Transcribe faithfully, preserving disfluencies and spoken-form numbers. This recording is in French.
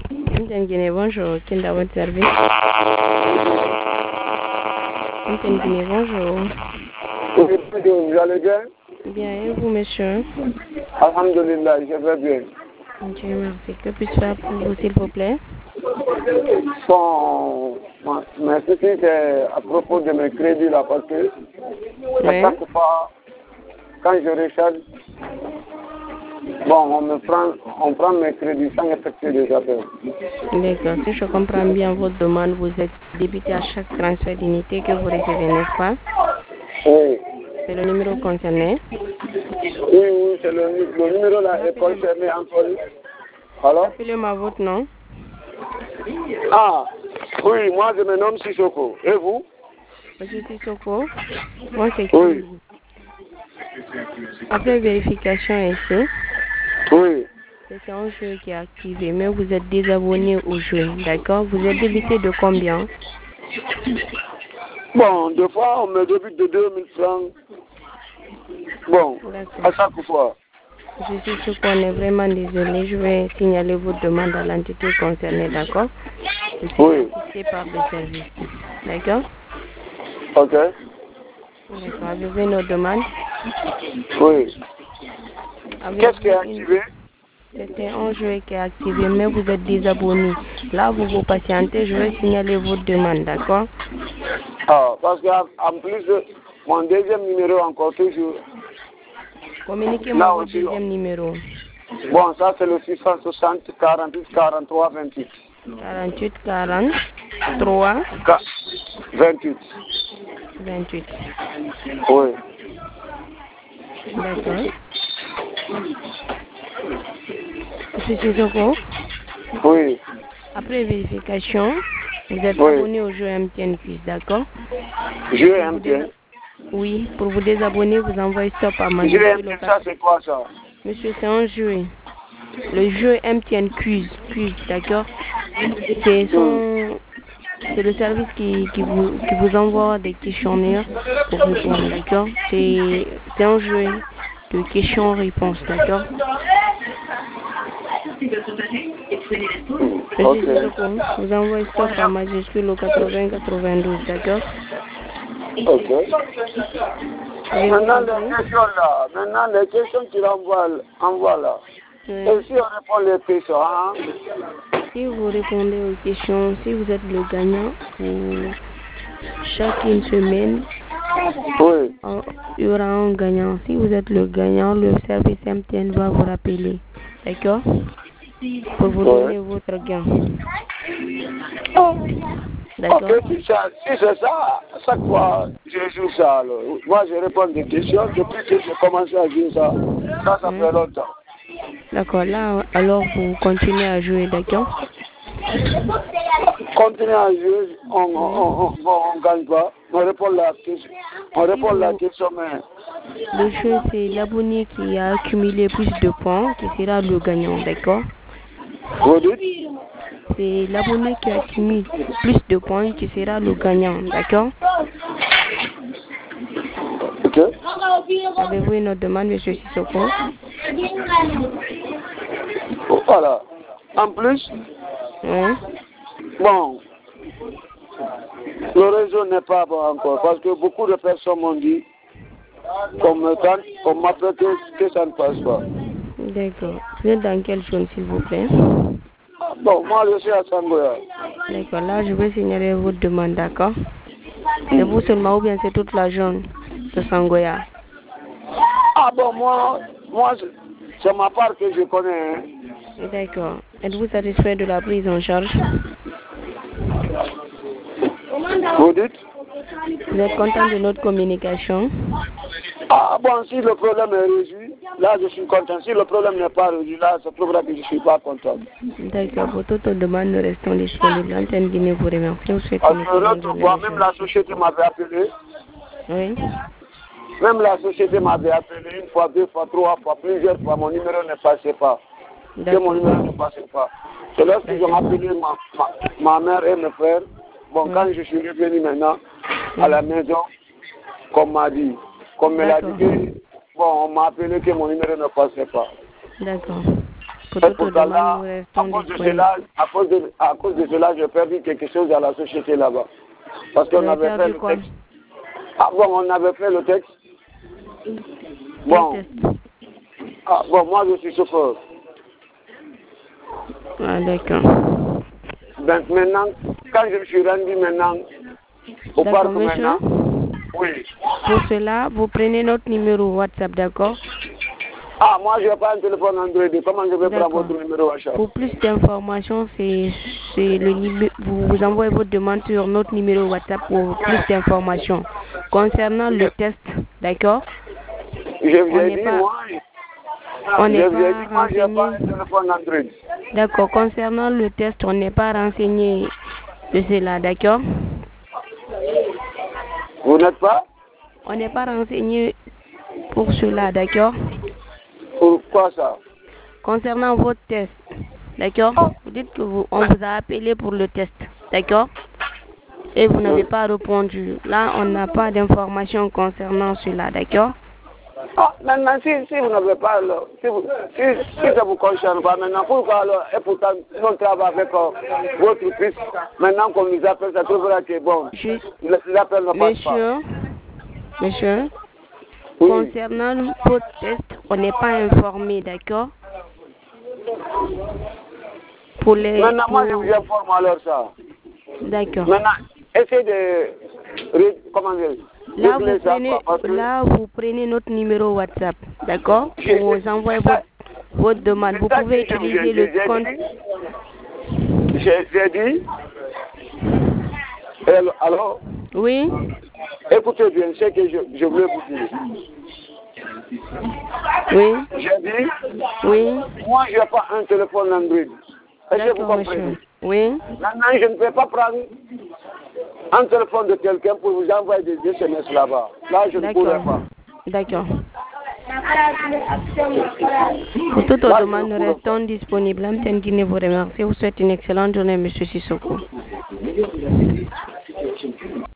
M T N Guinée, bonjour. Qui est dans votre service? M T N Guinée, bonjour. Oui, bonjour, vous allez bien? Bien, et vous, monsieur? Alhamdulillah, je vais bien. Dieu merci. Que puis-je faire pour vous, s'il vous plaît? Bon, ma, ma question c'est à propos de mes crédits là, parce que à Oui. chaque fois, quand je recharge, bon, on me prend, on prend mes crédits sans effectuer des appels. D'accord. Si je comprends bien votre demande, vous êtes débité à chaque transfert d'unité que vous recevez, n'est-ce pas? Oui. C'est le numéro concerné. Oui, oui, c'est le, le numéro là est concerné encore. Alors? Appelez-moi votre nom. Ah, oui, moi je me nomme Sissoko. Et vous? Monsieur Sissoko. Moi, c'est Oui. qui? Après vérification ici, Oui. c'est un jeu qui est activé, mais vous êtes désabonné au jeu, d'accord? Vous êtes débité de combien? Bon, deux fois, on me débite de deux mille francs. Bon, à chaque fois. Je suis sûr qu'on est vraiment désolé. Je vais signaler votre demande à l'entité concernée, d'accord? Vous serez Oui. assisté par le service. D'accord? Ok. D'accord. Avez-vous une autre demande? Oui. Qu'est-ce qui est Avez-vous une... activé? C'était un jeu qui est activé, mais vous êtes désabonné. Là, vous vous patientez. Je vais signaler votre demande, d'accord? Ah, parce qu'en plus de mon deuxième numéro encore toujours. Communiquez-moi Là votre aussi. deuxième numéro. Bon, ça c'est le six cent soixante, quarante-huit, quarante-trois, vingt-huit. quarante-huit, quarante-trois, vingt-huit. vingt-huit. Oui. D'accord. Monsieur Sissoko, Oui. après vérification, vous êtes Oui. abonné au jeu M T N Quiz, d'accord? Jeu Pour vous M T N. désa- Oui, pour vous désabonner, vous envoyez stop à Jeu majuscule M T au N, quatre. ça c'est quoi ça? Monsieur, c'est un jeu. Le jeu M T N Quiz, Quiz, d'accord? C'est Hmm. son... C'est le service qui, qui, vous, qui vous envoie des questionnaires pour répondre, d'accord? C'est c'est un jeu de questions-réponses, d'accord? Monsieur Ok. Sissoko, vous envoyez stop à majuscule au quatre-vingts quatre-vingt-douze, d'accord? Ok. Avez-vous Maintenant les compris? questions là, maintenant les questions qu'il envoie, envoie là. Oui. Et si on répond les questions, hein? Si vous répondez aux questions, si vous êtes le gagnant, pour chaque une semaine, Oui. en- il y aura un gagnant. Si vous êtes le gagnant, le service M T N va vous rappeler, d'accord? Pour vous Oui. donner votre gain. Ok, D'accord? si c'est si c'est ça, à chaque fois, je joue ça alors. Moi, je réponds des questions. Depuis que j'ai commencé à jouer ça, ça, ça Hein? fait longtemps. D'accord, là, alors vous continuez à jouer, d'accord? Continuez à jouer, on on, on, on, bon, on gagne pas. On répond la question. On Si répond la vous, question, mais... le jeu, c'est l'abonné qui a accumulé plus de points qui sera le gagnant, d'accord? Vous dites? C'est l'abonné qui accumule plus de points qui sera le gagnant, d'accord? Ok. Avez-vous une autre demande, monsieur Sissoko? Voilà. En plus, Oui. bon, le réseau n'est pas bon encore parce que beaucoup de personnes m'ont dit qu'on me tente, qu'on m'appelle que, que ça ne passe pas. D'accord. Vous êtes dans quelle zone, s'il vous plaît? Bon, moi je suis à Sangoya. D'accord. Là, je vais signaler votre demande, d'accord? C'est vous seulement ou bien c'est toute la zone de Sangoya? Ah bon, moi, moi c'est ma part que je connais. Hein. D'accord. Êtes-vous satisfait de la prise en charge? Vous dites? Vous êtes content de notre communication? Ah bon, si le problème est résolu, là je suis content. Si le problème n'est pas résolu, là c'est pour ça que je ne suis pas content. D'accord. Pour toute demande, nous restons disponibles. Antenne Guinée vous remercie. On souhaite Parce une que excellente l'autre journée, fois, même monsieur. la société m'avait appelé. Oui. Même la société m'avait appelé une fois, deux fois, trois fois, plusieurs fois. Mon numéro ne passait pas. Que mon numéro ne D'accord. passait pas. C'est lorsqu'ils ont appelé ma, ma, ma mère et mes frères. Bon, Oui. quand je suis revenu maintenant à Oui. la maison, comme m'a dit, comme me l'a dit D'accord. que, bon, on m'a appelé que mon numéro ne passait pas. D'accord. Pour C'est toute pour autre demande, cela, nous à restons cause, de disponibles. cela, à, cause de, à cause de cela, j'ai perdu quelque chose à la société là-bas. Parce qu'on Vous avez avait fait perdu le quoi? texte. Ah bon, on avait fait le texte. Quel Bon. test? Ah, bon, moi je suis chauffeur. Ah, d'accord. Donc maintenant, quand je me suis rendu maintenant au parc D'accord, monsieur. maintenant, oui. Pour cela, vous prenez notre numéro WhatsApp, d'accord? Ah, moi je n'ai pas un téléphone Android. Comment je vais prendre D'accord. votre numéro WhatsApp? Pour plus d'informations, c'est c'est le numéro. Vous, vous envoyez votre demande sur notre numéro WhatsApp pour plus d'informations. Concernant le test, d'accord? Je On vous ai n'est dit, pas, moi, on je n'est vous ai pas dit, moi je n'ai pas un renseigné. téléphone Android. D'accord. Concernant le test, on n'est pas renseigné de cela, d'accord? Vous n'êtes pas? On n'est pas renseigné pour cela, d'accord? Pourquoi ça? Concernant votre test, d'accord? Vous dites que vous, on vous a appelé pour le test, d'accord? Et vous n'avez pas répondu. Là, on n'a pas d'informations concernant cela, d'accord? Ah, maintenant, si, si vous n'avez pas, alors, si, vous, si, si ça vous concerne pas, maintenant, pourquoi alors, et pourtant, on travaille avec euh, votre fils, maintenant qu'on nous appelle, ça trouvera que bon, Je, l'appel ne passe pas. monsieur, monsieur, Oui. concernant votre test, on n'est pas informé, d'accord? Pour les, Maintenant, moi, je pour- vous informe alors ça. D'accord. Maintenant, essayez de, ré- comment dire, Là vous, régler ça, prenez, quoi, parce que là, vous prenez notre numéro WhatsApp, d'accord? Je- Vous envoyez votre, votre demande. Vous c'est ça pouvez que je vous ai utiliser dit, le j'ai compte. dit, j'ai j'ai dit, alors, alors, Oui, écoutez bien ce que je, je voulais vous dire. oui, J'ai dit, oui. moi, je n'ai pas un téléphone Android. Est-ce que vous D'accord, comprenez? monsieur. Oui, Maintenant, je ne peux pas prendre un téléphone de quelqu'un pour vous envoyer des S M S là-bas. Là, je ne pourrais d'accord. pas. D'accord. Pour toute Là, autre je demande, ne nous pourrais restons disponibles. Amten Guinée vous remercie. Vous souhaite une excellente journée, monsieur Sissoko.